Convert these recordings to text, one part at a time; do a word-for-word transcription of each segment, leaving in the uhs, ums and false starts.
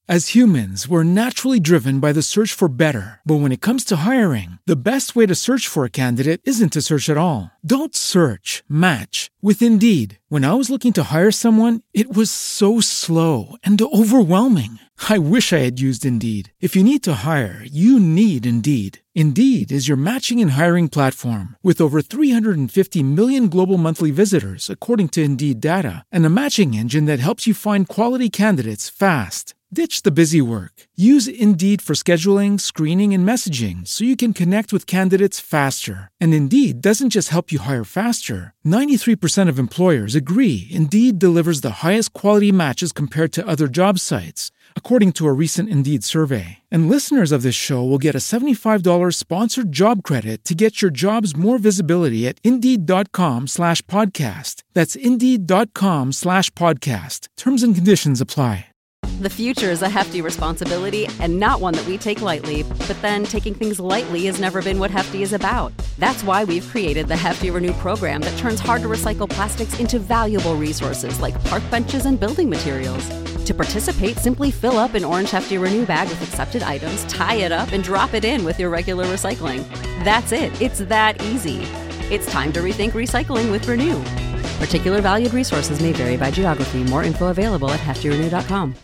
As humans, we're naturally driven by the search for better. But when it comes to hiring, the best way to search for a candidate isn't to search at all. Don't search, match with Indeed. When I was looking to hire someone, it was so slow and overwhelming. I wish I had used Indeed. If you need to hire, you need Indeed. Indeed is your matching and hiring platform with over three hundred fifty million global monthly visitors, according to Indeed data, and a matching engine that helps you find quality candidates fast. Ditch the busy work. Use Indeed for scheduling, screening, and messaging so you can connect with candidates faster. And Indeed doesn't just help you hire faster. ninety-three percent of employers agree Indeed delivers the highest quality matches compared to other job sites, according to a recent Indeed survey. And listeners of this show will get a seventy-five dollars sponsored job credit to get your jobs more visibility at Indeed.com slash podcast. That's Indeed.com slash podcast. Terms and conditions apply. The future is a hefty responsibility and not one that we take lightly. But then taking things lightly has never been what Hefty is about. That's why we've created the Hefty Renew program that turns hard-to-recycle plastics into valuable resources like park benches and building materials. To participate, simply fill up an orange Hefty Renew bag with accepted items, tie it up, and drop it in with your regular recycling. That's it. It's that easy. It's time to rethink recycling with Renew. Particular valued resources may vary by geography. More info available at hefty renew dot com.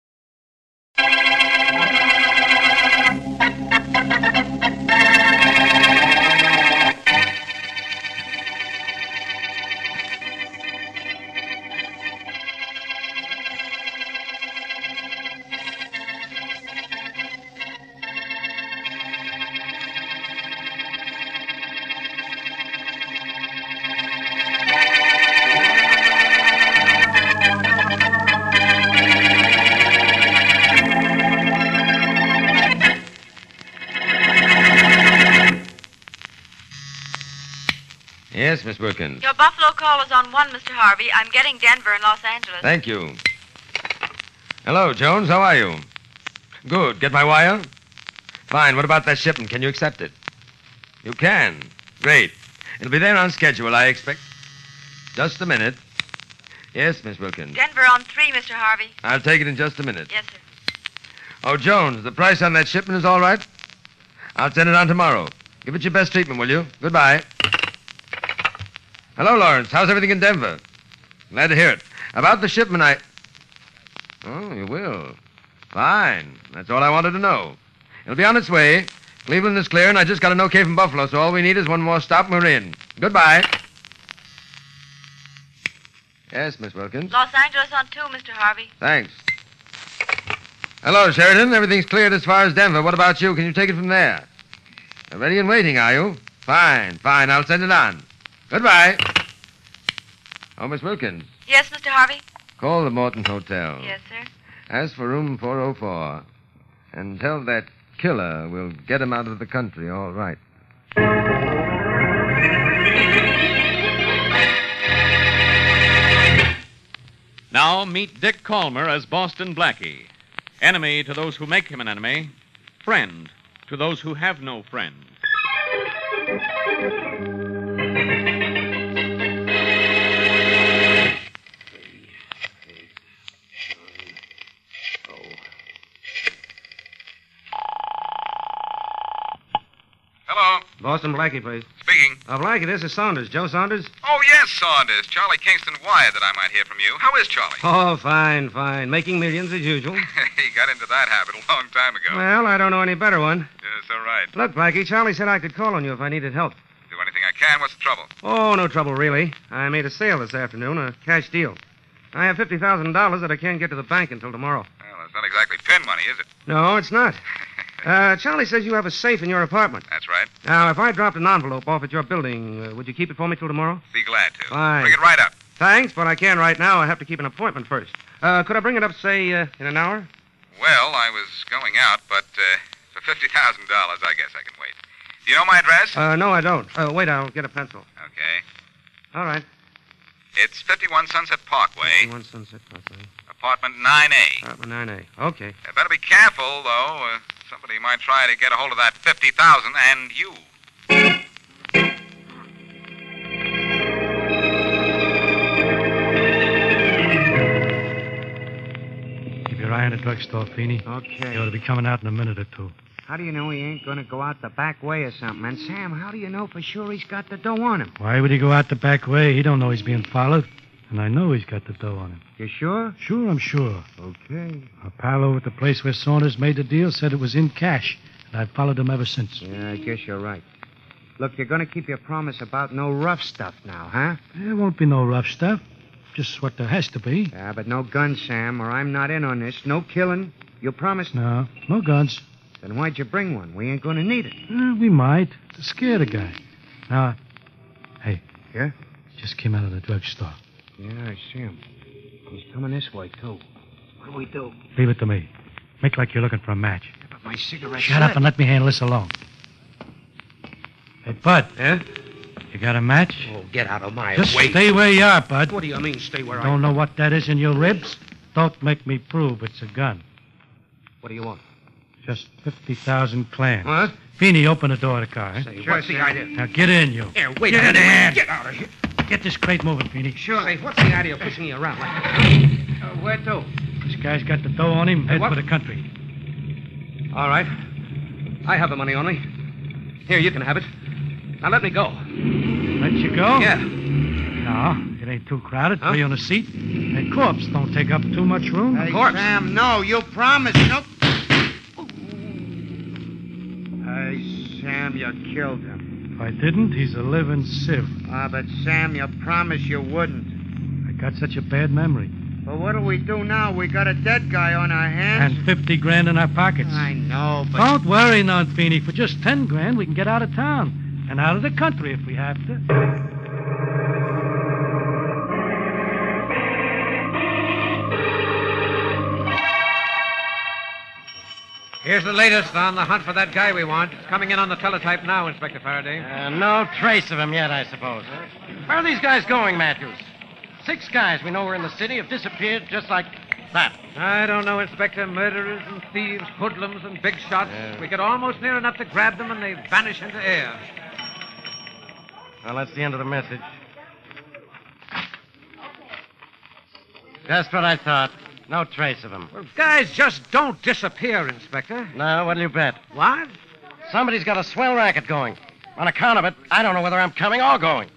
Yes, Miss Wilkins. Your Buffalo call is on one, Mister Harvey. I'm getting Denver and Los Angeles. Thank you. Hello, Jones. How are you? Good. Get my wire? Fine. What about that shipment? Can you accept it? You can. Great. It'll be there on schedule, I expect. Just a minute. Yes, Miss Wilkins. Denver on three, Mister Harvey. I'll take it in just a minute. Yes, sir. Oh, Jones, the price on that shipment is all right? I'll send it on tomorrow. Give it your best treatment, will you? Goodbye. Hello, Lawrence. How's everything in Denver? Glad to hear it. About the shipment, I... Oh, you will. Fine. That's all I wanted to know. It'll be on its way. Cleveland is clear, and I just got an okay from Buffalo, so all we need is one more stop, and we're in. Goodbye. Yes, Miss Wilkins? Los Angeles on two, Mister Harvey. Thanks. Hello, Sheridan. Everything's cleared as far as Denver. What about you? Can you take it from there? Ready and waiting, are you? Fine, fine. I'll send it on. Goodbye. Oh, Miss Wilkins. Yes, Mister Harvey? Call the Morton Hotel. Yes, sir. Ask for room four oh four. And tell that killer we'll get him out of the country, all right. Now meet Dick Calmer as Boston Blackie. Enemy to those who make him an enemy. Friend to those who have no friend. Hello. Boston Blackie, please. Speaking. Uh, Blackie, this is Saunders. Joe Saunders? Oh, yes, Saunders. Charlie Kingston wired that I might hear from you. How is Charlie? Oh, fine, fine. Making millions as usual. He got into that habit a long time ago. Well, I don't know any better one. Yes, all right. Look, Blackie, Charlie said I could call on you if I needed help. Do anything I can. What's the trouble? Oh, no trouble, really. I made a sale this afternoon, a cash deal. I have fifty thousand dollars that I can't get to the bank until tomorrow. Well, that's not exactly pin money, is it? No, it's not. Uh, Charlie says you have a safe in your apartment. That's right. Now, if I dropped an envelope off at your building, uh, would you keep it for me till tomorrow? Be glad to. Fine. Bring it right up. Thanks, but I can't right now. I have to keep an appointment first. Uh, could I bring it up, say, uh, in an hour? Well, I was going out, but uh, for fifty thousand dollars, I guess I can wait. Do you know my address? Uh, no, I don't. Uh, wait, I'll get a pencil. Okay. All right. It's fifty-one Sunset Parkway. fifty-one Sunset Parkway. Apartment nine A. Apartment nine A. Okay. You better be careful, though. Uh, somebody might try to get a hold of that fifty thousand and you. Keep your eye on the drugstore, Feeney. Okay. He ought to be coming out in a minute or two. How do you know he ain't going to go out the back way or something? And, Sam, how do you know for sure he's got the dough on him? Why would he go out the back way? He don't know he's being followed. And I know he's got the dough on him. You sure? Sure, I'm sure. Okay. A pal over at the place where Saunders made the deal said it was in cash. And I've followed him ever since. Yeah, I guess you're right. Look, you're going to keep your promise about no rough stuff now, huh? There won't be no rough stuff. Just what there has to be. Yeah, but no guns, Sam, or I'm not in on this. No killing. You promised? No, no guns. Then why'd you bring one? We ain't going to need it. Uh, we might. To scare the guy. Now, hey. Yeah? Just came out of the drugstore. Yeah, I see him. He's coming this way, too. What do we do? Leave it to me. Make like you're looking for a match. Yeah, but my cigarette. Shut up and let me handle this alone. Hey, Bud. Yeah? You got a match? Oh, get out of my Just way. stay where you are, Bud. What do you mean, stay where I Don't know what that is in your ribs? Don't make me prove it's a gun. What do you want? Just fifty thousand clams. What? Feeney, open the door of the car. Eh? Say, what's the idea? Now get in, you. Here, wait Get a in minute. there. Get out of here. Get this crate moving, Feeney. Sure. Say, what's the idea of pushing me around like that? Uh, where to? This guy's got the dough on him. Head what? for the country. All right. I have the money only. Here, you can have it. Now let me go. Let you go? Yeah. No, it ain't too crowded. Huh? Three on a seat. And corpse don't take up too much room. Hey, corpse. Sam, no, you promised. No. Hey, Sam, you killed him. If I didn't, he's a living sieve. Ah, but Sam, you promised you wouldn't. I got such a bad memory. Well, what do we do now? We got a dead guy on our hands. And fifty grand in our pockets. I know, but... Don't worry, none, Feeney. For just ten grand, we can get out of town. And out of the country if we have to. Here's the latest on the hunt for that guy we want. It's coming in on the teletype now, Inspector Faraday. Uh, no trace of him yet, I suppose. Where are these guys going, Matthews? Six guys we know were in the city have disappeared just like that. I don't know, Inspector. Murderers and thieves, hoodlums and big shots. Yeah. We get almost near enough to grab them and they vanish into air. Well, that's the end of the message. Just what I thought. No trace of him. Well, guys just don't disappear, Inspector. No, what'll you bet? What? Somebody's got a swell racket going. On account of it, I don't know whether I'm coming or going.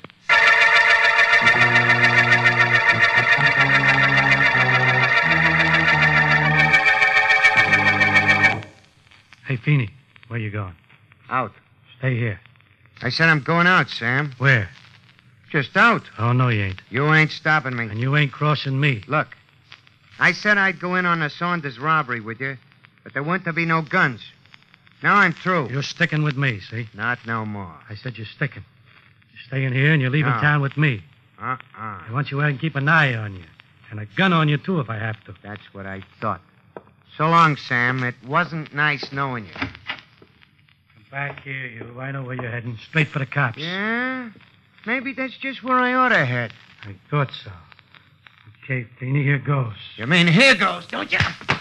Hey, Feeney, where you going? Out. Stay here. I said I'm going out, Sam. Where? Just out. Oh, no, you ain't. You ain't stopping me. And you ain't crossing me. Look, I said I'd go in on the Saunders robbery with you, but there weren't to be no guns. Now I'm through. You're sticking with me, see? Not no more. I said you're sticking. You're staying here and you're leaving No. town with me. Uh-uh. I want you out and keep an eye on you. And a gun on you, too, if I have to. That's what I thought. So long, Sam. It wasn't nice knowing you. Come back here, you. I know where you're heading. Straight for the cops. Yeah? Maybe that's just where I ought to head. I thought so. Okay, Feeney, here goes. You mean here goes, don't you?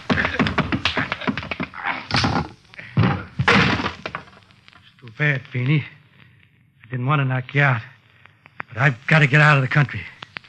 It's too bad, Feeney. I didn't want to knock you out. But I've got to get out of the country.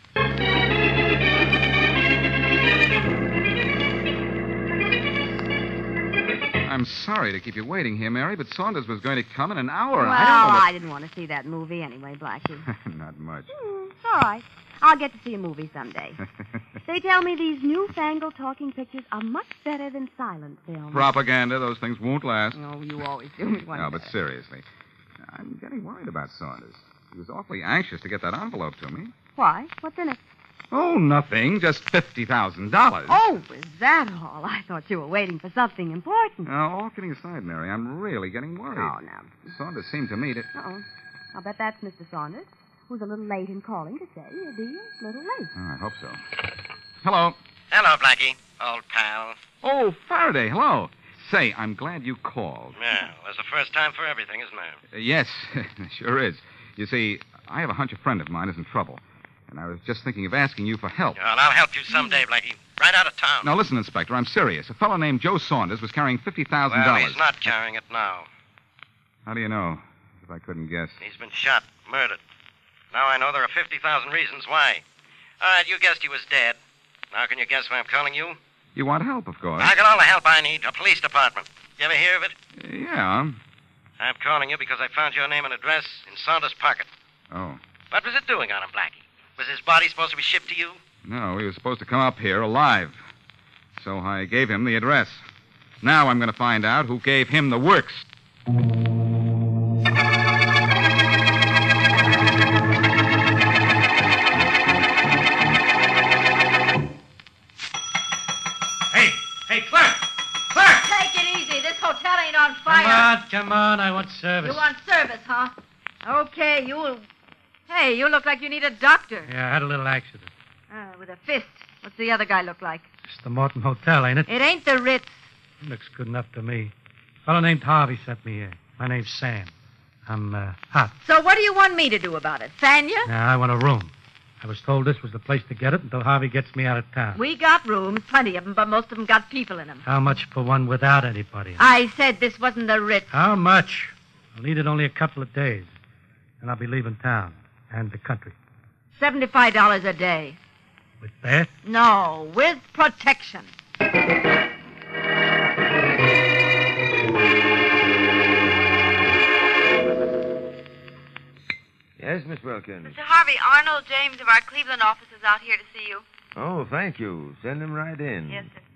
I'm sorry to keep you waiting here, Mary, but Saunders was going to come in an hour. Well, I don't know what... I didn't want to see that movie anyway, Blackie. Not much. Hmm, all right. I'll get to see a movie someday. They tell me these newfangled talking pictures are much better than silent films. Propaganda, those things won't last. Oh, you always do me one No, but better. seriously, I'm getting worried about Saunders. He was awfully anxious to get that envelope to me. Why? What's in it? Oh, nothing. Just fifty thousand dollars. Oh, is that all? I thought you were waiting for something important. Now, all kidding aside, Mary, I'm really getting worried. Oh, now. Saunders seemed to me to... Uh-oh. I'll bet that's Mister Saunders, who's a little late in calling to say you'll be a little late. Oh, I hope so. Hello. Hello, Blackie, old pal. Oh, Faraday, hello. Say, I'm glad you called. Yeah, well, it's the first time for everything, isn't it? Uh, yes, sure is. You see, I have a hunch a friend of mine is in trouble. And I was just thinking of asking you for help. Well, I'll help you someday, Blackie. Right out of town. Now, listen, Inspector, I'm serious. A fellow named Joe Saunders was carrying fifty thousand dollars. Well, he's not carrying it now. How do you know? If I couldn't guess. He's been shot, murdered. Now I know there are fifty thousand reasons why. All right, you guessed he was dead. Now can you guess why I'm calling you? You want help, of course. I got all the help I need. A police department. You ever hear of it? Yeah. I'm calling you because I found your name and address in Saunders' pocket. Oh. What was it doing on him, Blackie? Was his body supposed to be shipped to you? No, he was supposed to come up here alive. So I gave him the address. Now I'm going to find out who gave him the works. Hey, hey, Clark! Clark! Take it easy. This hotel ain't on fire. Come on, come on. I want service. You want service, huh? Okay, you... Hey, you look like you need a doctor. Yeah, I had a little accident. Uh, with a fist. What's the other guy look like? It's the Morton Hotel, ain't it? It ain't the Ritz. Looks good enough to me. A fellow named Harvey sent me here. My name's Sam. I'm, uh, hot. So what do you want me to do about it? Fan you? Now, I want a room. I was told this was the place to get it until Harvey gets me out of town. We got rooms, plenty of them, but most of them got people in them. How much for one without anybody? I said this wasn't the Ritz. How much? I'll need it only a couple of days. And I'll be leaving town and the country. seventy-five dollars a day. With that? No, with protection. Yes, Miss Wilkins. Mister Harvey, Arnold James of our Cleveland office is out here to see you. Oh, thank you. Send him right in. Yes, sir.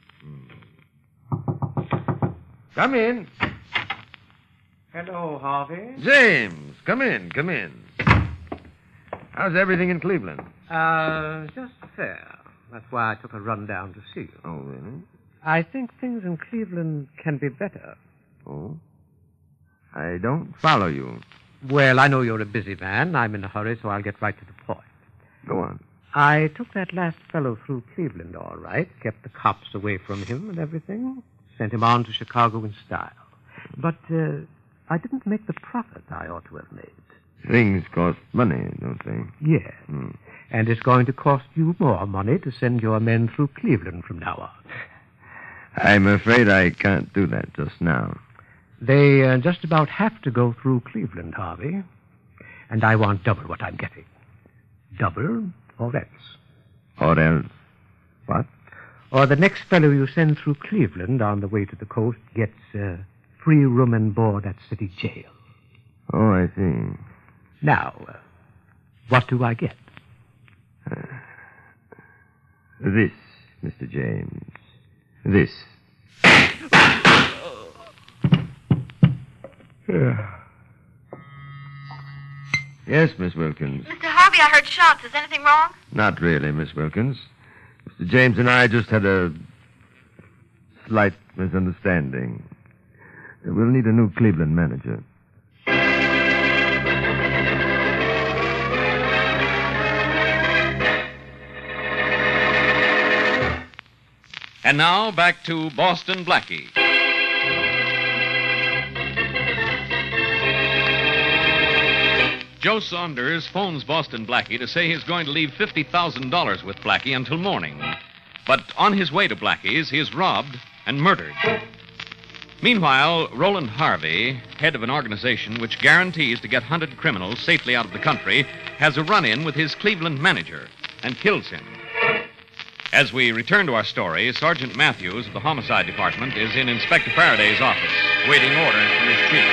Come in. Hello, Harvey. James, come in, come in. How's everything in Cleveland? Uh, just fair. That's why I took a run down to see you. Oh, really? I think things in Cleveland can be better. Oh? I don't follow you. Well, I know you're a busy man. I'm in a hurry, so I'll get right to the point. Go on. I took that last fellow through Cleveland, all right. Kept the cops away from him and everything. Sent him on to Chicago in style. But uh, I didn't make the profit I ought to have made. Things cost money, don't they? Yes. Hmm. And it's going to cost you more money to send your men through Cleveland from now on. I'm afraid I can't do that just now. They uh, just about have to go through Cleveland, Harvey. And I want double what I'm getting. Double or else. Or else what? Or the next fellow you send through Cleveland on the way to the coast gets uh, free room and board at city jail. Oh, I see. Now, uh, what do I get? Uh, this, Mister James. This. Yes, Miss Wilkins. Mister Harvey, I heard shots. Is anything wrong? Not really, Miss Wilkins. Mister James and I just had a slight misunderstanding. We'll need a new Cleveland manager. And now, back to Boston Blackie. Joe Saunders phones Boston Blackie to say he's going to leave fifty thousand dollars with Blackie until morning. But on his way to Blackie's, he is robbed and murdered. Meanwhile, Roland Harvey, head of an organization which guarantees to get hunted criminals safely out of the country, has a run-in with his Cleveland manager and kills him. As we return to our story, Sergeant Matthews of the Homicide Department is in Inspector Faraday's office, waiting orders from his chief.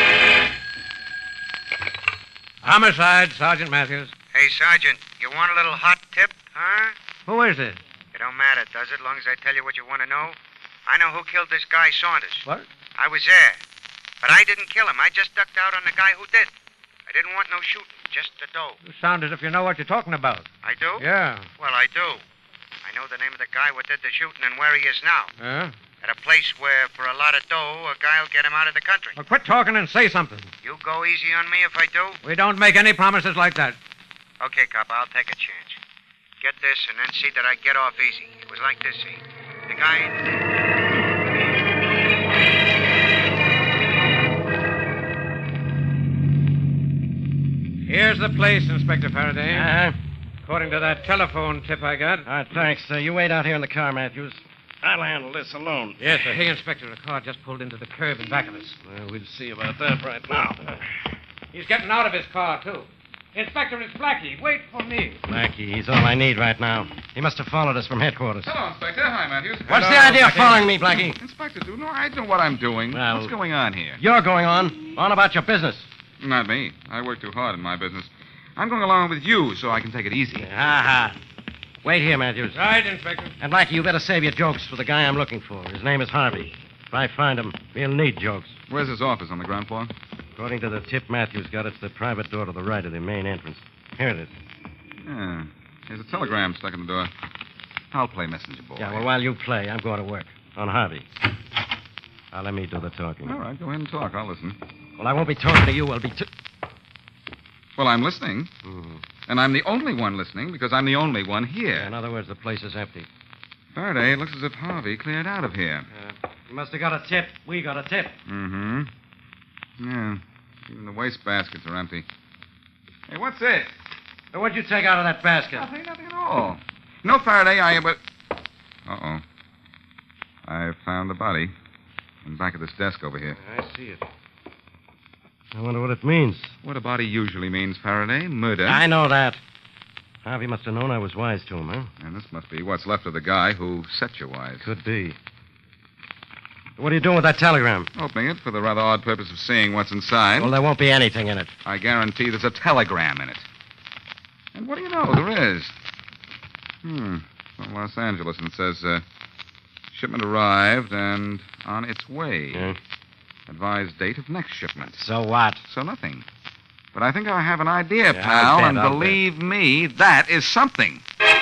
Homicide, Sergeant Matthews. Hey, Sergeant, you want a little hot tip, huh? Who is it? It don't matter, does it, long as I tell you what you want to know? I know who killed this guy, Saunders. What? I was there. But I didn't kill him. I just ducked out on the guy who did. I didn't want no shooting, just the dough. You sound as if you know what you're talking about. I do? Yeah. Well, I do. I know the name of the guy what did the shooting and where he is now. Yeah? At a place where, for a lot of dough, a guy'll get him out of the country. Well, quit talking and say something. You go easy on me if I do? We don't make any promises like that. Okay, cop, I'll take a chance. Get this and then see that I get off easy. It was like this, see? The guy... Here's the place, Inspector Faraday. Uh-huh. According to that telephone tip I got. All right, thanks. Uh, you wait out here in the car, Matthews. I'll handle this alone. Yes, sir. Hey, Inspector, a car just pulled into the curb in back of us. Well, we'll see about that right now. He's getting out of his car, too. Inspector, it's Blackie. Wait for me. Blackie, he's all I need right now. He must have followed us from headquarters. Hello, Inspector. Hi, Matthews. What's Hello, the idea of Blackie. following me, Blackie? Inspector, do no, I know what I'm doing. Well, What's going on here? You're going on. On about your business. Not me. I work too hard in my business. I'm going along with you so I can take it easy. Ha ha. Wait here, Matthews. Right, Inspector. And Blackie, you better save your jokes for the guy I'm looking for. His name is Harvey. If I find him, he'll need jokes. Where's his office, on the ground floor? According to the tip Matthews got, it's the private door to the right of the main entrance. Here it is. Yeah. There's a telegram stuck in the door. I'll play messenger boy. Yeah, well, while you play, I'm going to work. On Harvey. Now, let me do the talking. All right, go ahead and talk. I'll listen. Well, I won't be talking to you. I'll be... T- well, I'm listening. mm. And I'm the only one listening because I'm the only one here. In other words, the place is empty. Faraday, it looks as if Harvey cleared out of here. Uh, you must have got a tip. We got a tip. Mm-hmm. Yeah. Even the waste baskets are empty. Hey, what's this? Now, what'd you take out of that basket? Nothing, nothing at all. No, Faraday, I... But... Uh-oh. I found the body in back of this desk over here. I see it. I wonder what it means. What a body usually means, Faraday. Murder. I know that. Harvey must have known I was wise to him, huh? And this must be what's left of the guy who set you wise. Could be. What are you doing with that telegram? Opening it for the rather odd purpose of seeing what's inside. Well, there won't be anything in it. I guarantee there's a telegram in it. And what do you know? There is. Hmm. From Los Angeles, and it says, uh, shipment arrived and on its way. Yeah. Advised date of next shipment. So what? So nothing. But I think I have an idea, Yeah, pal, I'll bet, and I'll believe me, that is something.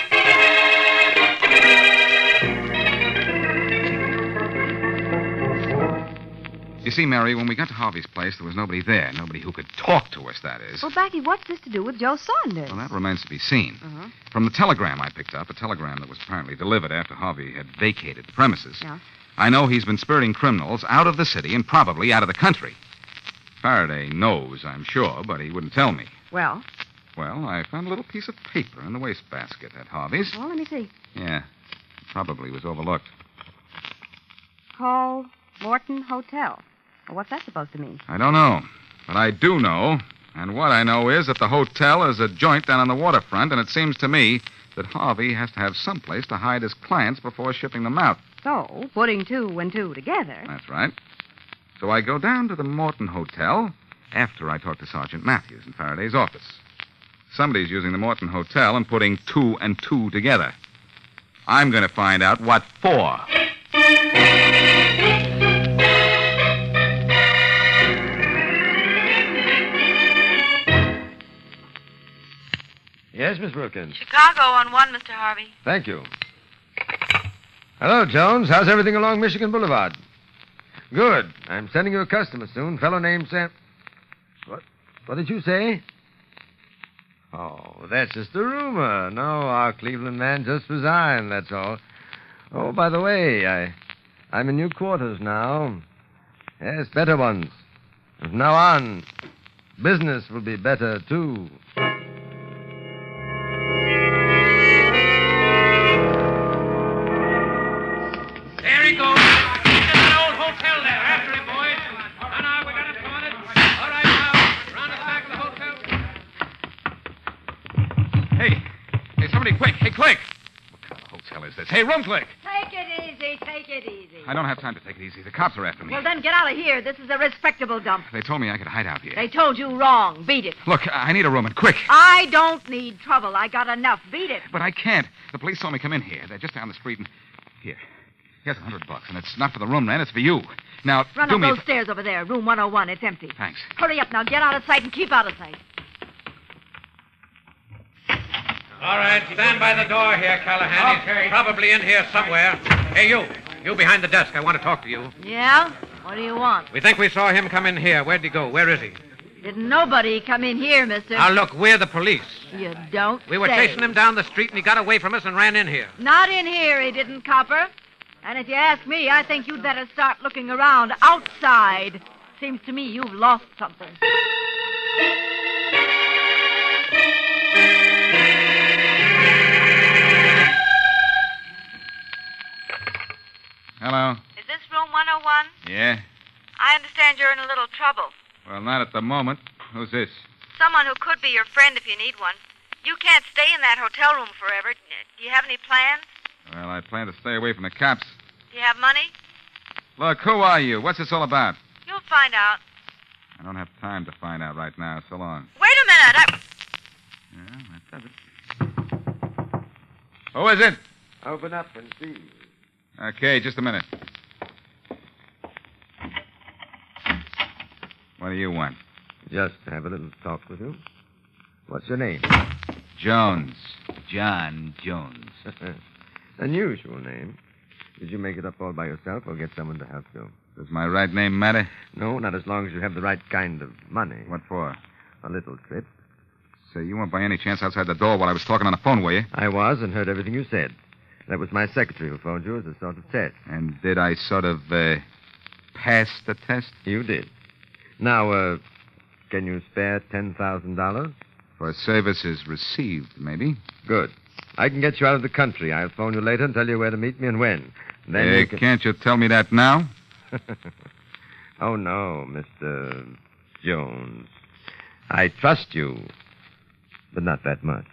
You see, Mary, when we got to Harvey's place, there was nobody there. Nobody who could talk to us, that is. Well, Blackie, what's this to do with Joe Saunders? Well, that remains to be seen. Uh-huh. From the telegram I picked up, a telegram that was apparently delivered after Harvey had vacated the premises, Yeah. I know he's been spurting criminals out of the city and probably out of the country. Faraday knows, I'm sure, but he wouldn't tell me. Well? Well, I found a little piece of paper in the wastebasket at Harvey's. Well, let me see. Yeah, probably was overlooked. Call Morton Hotel. Well, what's that supposed to mean? I don't know, but I do know. And what I know is that the hotel is a joint down on the waterfront, and it seems to me that Harvey has to have someplace to hide his clients before shipping them out. So, putting two and two together. That's right. So I go down to the Morton Hotel after I talk to Sergeant Matthews in Faraday's office. Somebody's using the Morton Hotel and putting two and two together. I'm going to find out what for. Yes, Miss Wilkins. Chicago on one, Mister Harvey. Thank you. Hello, Jones. How's everything along Michigan Boulevard? Good. I'm sending you a customer soon. Fellow named Sam. What? What did you say? Oh, that's just a rumor. No, our Cleveland man just resigned, that's all. Oh, by the way, I, I'm in new quarters now. Yes, better ones. From now on, business will be better, too. There he goes. He's in that old hotel there. After him, boys. Now, now, we got him cornered. All right, now, round the back of the hotel. Hey, hey, somebody quick. Hey, quick. What kind of hotel is this? Hey, room click. Take it easy, take it easy. I don't have time to take it easy. The cops are after me. Well, then get out of here. This is a respectable dump. They told me I could hide out here. They told you wrong. Beat it. Look, I need a room, and quick. I don't need trouble. I got enough. Beat it. But I can't. The police saw me come in here. They're just down the street, and... Here. Here's a hundred bucks, and it's not for the room rent. It's for you. Now, Run do up me... those stairs over there. Room one oh one. It's empty. Thanks. Hurry up now. Get out of sight and keep out of sight. All right, stand by the door here, Callahan. Okay. He's probably in here somewhere. Hey, you. You behind the desk. I want to talk to you. Yeah? What do you want? We think we saw him come in here. Where'd he go? Where is he? Didn't nobody come in here, mister. Now, look, we're the police. You don't We were say. chasing him down the street, and he got away from us and ran in here. Not in here, he didn't, copper. And if you ask me, I think you'd better start looking around outside. Seems to me you've lost something. Hello. Is this room one oh one? Yeah? I understand you're in a little trouble. Well, not at the moment. Who's this? someone who could be your friend if you need one. You can't stay in that hotel room forever. Do you have any plans? Well, I plan to stay away from the cops. Do you have money? Look, who are you? What's this all about? You'll find out. I don't have time to find out right now. So long. Wait a minute. I... Yeah, that does it. Who is it? Open up and see. Okay, just a minute. What do you want? Just to have a little talk with you. What's your name? Jones. John Jones. Unusual name. Did you make it up all by yourself or get someone to help you? Does my right name matter? No, not as long as you have the right kind of money. What for? A little trip. Say, you weren't by any chance outside the door while I was talking on the phone, were you? I was and heard everything you said. That was my secretary who phoned you as a sort of test. And did I sort of, uh, pass the test? You did. Now, uh, can you spare ten thousand dollars? For services received, maybe. Good. I can get you out of the country. I'll phone you later and tell you where to meet me and when. Then uh, you can... Can't you tell me that now? Oh, no, Mister Jones. I trust you, but not that much.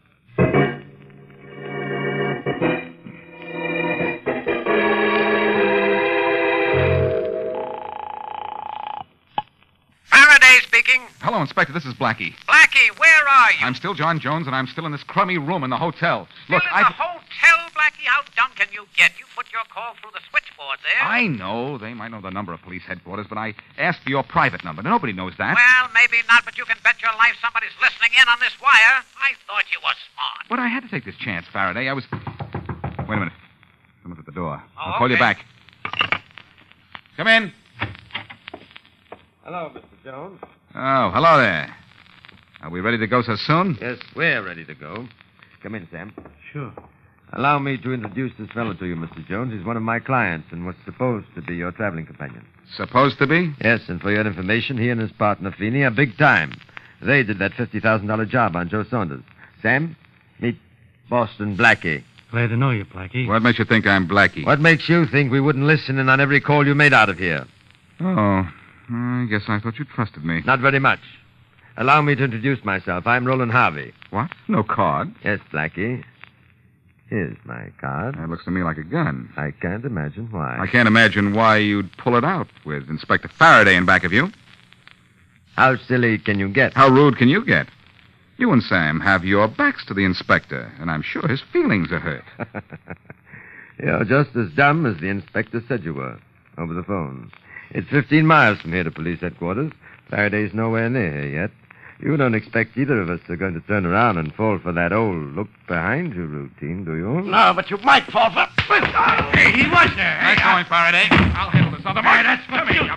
Faraday speaking. Hello, Inspector. This is Blackie. Blackie, where are you? I'm still John Jones, and I'm still in this crummy room in the hotel. Still Look, in I. the hotel, Blackie? How dumb can you get? You put your call through the switchboard there. I know. They might know the number of police headquarters, but I asked for your private number. Nobody knows that. Well, maybe not, but you can bet your life somebody's listening in on this wire. I thought you were smart. But I had to take this chance, Faraday. I was. Wait a minute. Someone's at the door. Oh, I'll call okay. you back. Come in. Hello, Mister Jones. Oh, hello there. Are we ready to go so soon? Yes, we're ready to go. Come in, Sam. Sure. Allow me to introduce this fellow to you, Mister Jones. He's one of my clients and was supposed to be your traveling companion. Supposed to be? Yes, and for your information, he and his partner, Feeney, are big time. They did that fifty thousand dollars job on Joe Saunders. Sam, meet Boston Blackie. Glad to know you, Blackie. What makes you think I'm Blackie? What makes you think we wouldn't listen in on every call you made out of here? Oh, I guess I thought you trusted me. Not very much. Allow me to introduce myself. I'm Roland Harvey. What? No card? Yes, Blackie. Here's my card. That looks to me like a gun. I can't imagine why. I can't imagine why you'd pull it out with Inspector Faraday in back of you. How silly can you get? How rude can you get? You and Sam have your backs to the inspector, and I'm sure his feelings are hurt. You're just as dumb as the inspector said you were, over the phone. It's fifteen miles from here to police headquarters. Faraday's nowhere near here yet. You don't expect either of us are going to turn around and fall for that old look-behind-you routine, do you? No, but you might fall for... Hey, he was there. Nice going, Faraday. I'll handle this other Hey, one. that's for me.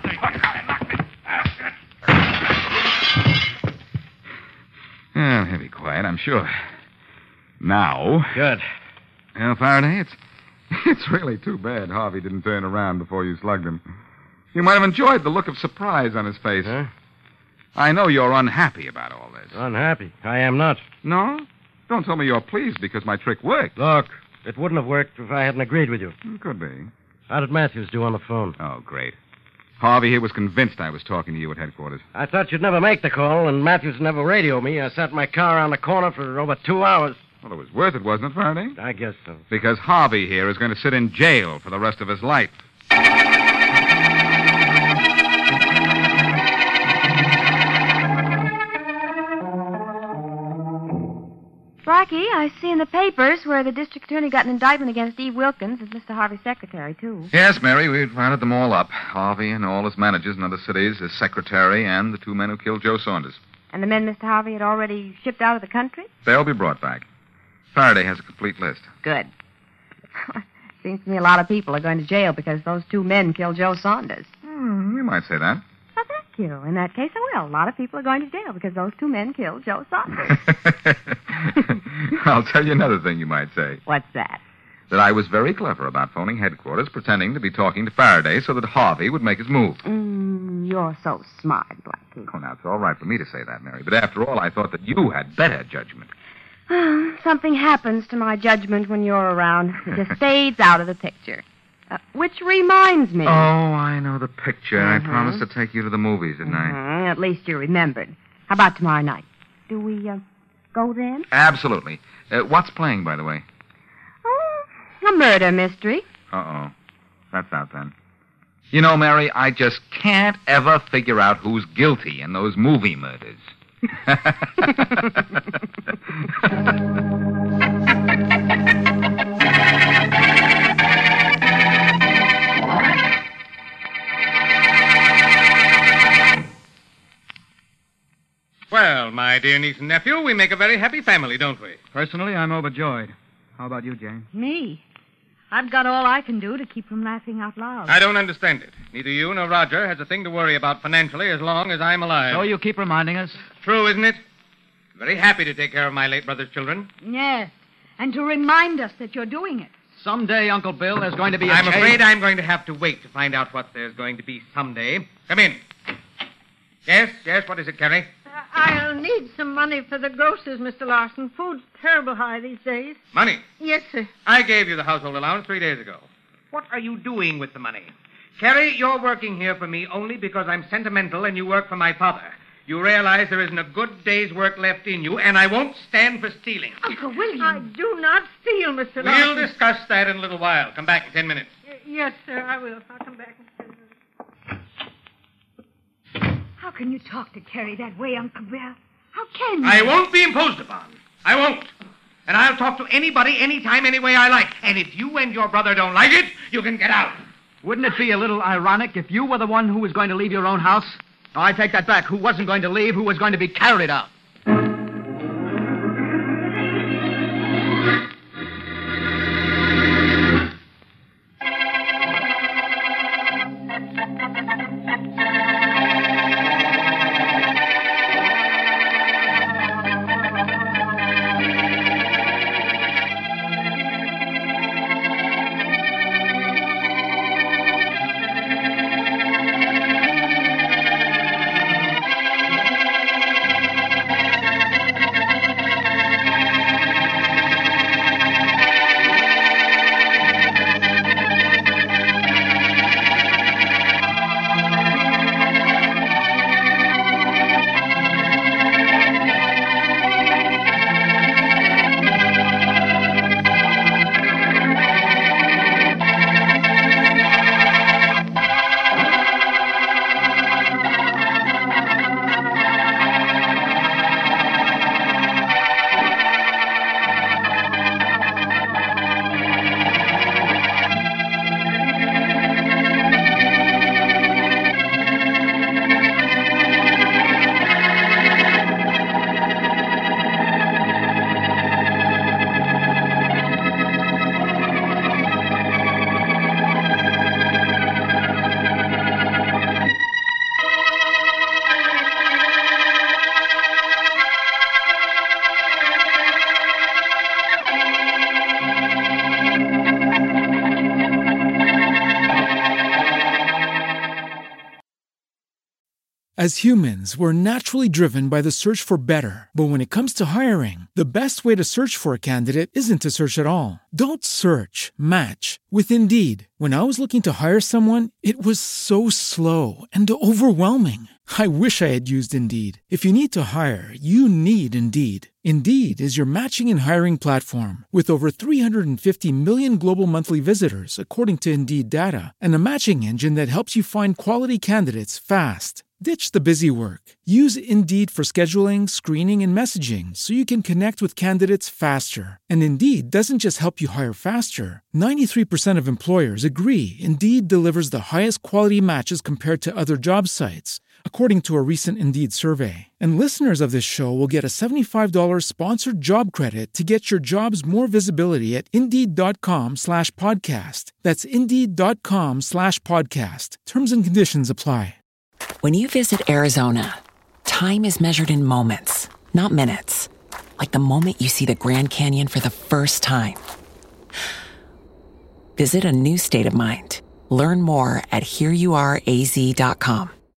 Yeah, he'll be quiet, I'm sure. Now... Good. Well, Faraday, it's, it's really too bad Harvey didn't turn around before you slugged him. You might have enjoyed the look of surprise on his face. Huh? I know you're unhappy about all this. Unhappy. I am not. No? Don't tell me you're pleased because my trick worked. Look, it wouldn't have worked if I hadn't agreed with you. It could be. How did Matthews do on the phone? Oh, great. Harvey here was convinced I was talking to you at headquarters. I thought you'd never make the call, and Matthews never radioed me. I sat in my car around the corner for over two hours. Well, it was worth it, wasn't it, Faraday? I guess so. Because Harvey here is going to sit in jail for the rest of his life. Blackie, I see in the papers where the district attorney got an indictment against Eve Wilkins as Mister Harvey's secretary, too. Yes, Mary, we've rounded them all up. Harvey and all his managers in other cities, his secretary, and the two men who killed Joe Saunders. And the men Mister Harvey had already shipped out of the country? They'll be brought back. Faraday has a complete list. Good. Seems to me a lot of people are going to jail because those two men killed Joe Saunders. Hmm, you might say that. Well, thank you. In that case, I will. A lot of people are going to jail because those two men killed Joe Saunders. I'll tell you another thing you might say. What's that? That I was very clever about phoning headquarters, pretending to be talking to Faraday so that Harvey would make his move. Mm, you're so smart, Blackie. Oh, now, it's all right for me to say that, Mary. But after all, I thought that you had better judgment. Something happens to my judgment when you're around. It just fades out of the picture. Uh, which reminds me. Oh, I know the picture. Mm-hmm. I promised to take you to the movies, didn't Mm-hmm. At least you remembered. How about tomorrow night? Do we uh, go then? Absolutely. Uh, what's playing, by the way? Oh, a murder mystery. Uh-oh. That's out then. You know, Mary, I just can't ever figure out who's guilty in those movie murders. Well, my dear niece and nephew, we make a very happy family, don't we? Personally, I'm overjoyed. How about you, Jane? Me? I've got all I can do to keep from laughing out loud. I don't understand it. Neither you nor Roger has a thing to worry about financially as long as I'm alive. So you keep reminding us? True, isn't it? I'm very happy to take care of my late brother's children. Yes, and to remind us that you're doing it. Someday, Uncle Bill, there's going to be a I'm change. afraid I'm going to have to wait to find out what there's going to be someday. Come in. Yes, yes, what is it, Carrie? I'll need some money for the groceries, Mister Larson. Food's terrible high these days. Money? Yes, sir. I gave you the household allowance three days ago. What are you doing with the money? Carrie, you're working here for me only because I'm sentimental and you work for my father. You realize there isn't a good day's work left in you, and I won't stand for stealing. Uncle William. I do not steal, Mister We'll Larson. discuss that in a little while. Come back in ten minutes. Y- yes, sir, I will. I'll come back in ten minutes. How can you talk to Carrie that way, Uncle Bill? How can you? I won't be imposed upon. I won't. And I'll talk to anybody, anytime, any way I like. And if you and your brother don't like it, you can get out. Wouldn't it be a little ironic if you were the one who was going to leave your own house? Oh, I take that back. Who wasn't going to leave, who was going to be carried out. As humans, we're naturally driven by the search for better. But when it comes to hiring, the best way to search for a candidate isn't to search at all. Don't search, match with Indeed. When I was looking to hire someone, it was so slow and overwhelming. I wish I had used Indeed. If you need to hire, you need Indeed. Indeed is your matching and hiring platform with over three hundred fifty million global monthly visitors, according to Indeed data, and a matching engine that helps you find quality candidates fast. Ditch the busy work. Use Indeed for scheduling, screening, and messaging so you can connect with candidates faster. And Indeed doesn't just help you hire faster. ninety-three percent of employers agree Indeed delivers the highest quality matches compared to other job sites, according to a recent Indeed survey. And listeners of this show will get a seventy-five dollars sponsored job credit to get your jobs more visibility at Indeed.com slash podcast. That's Indeed.com slash podcast. Terms and conditions apply. When you visit Arizona, time is measured in moments, not minutes. Like the moment you see the Grand Canyon for the first time. Visit a new state of mind. Learn more at here you are a z dot com.